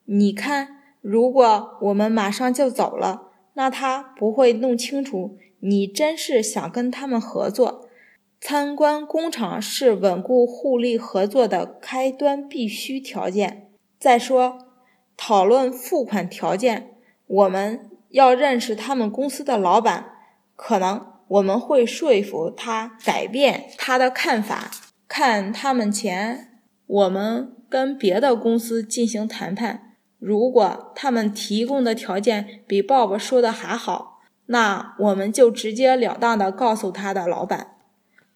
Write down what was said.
你看，如果我们马上就走了，那他不会弄清楚你真是想跟他们合作。参观工厂是稳固互利合作的开端必须条件。再说，讨论付款条件，我们要认识他们公司的老板，可能我们会说服他改变他的看法，看他们钱，我们跟别的公司进行谈判，如果他们提供的条件比鲍勃说的还好，那我们就直截了当地告诉他的老板，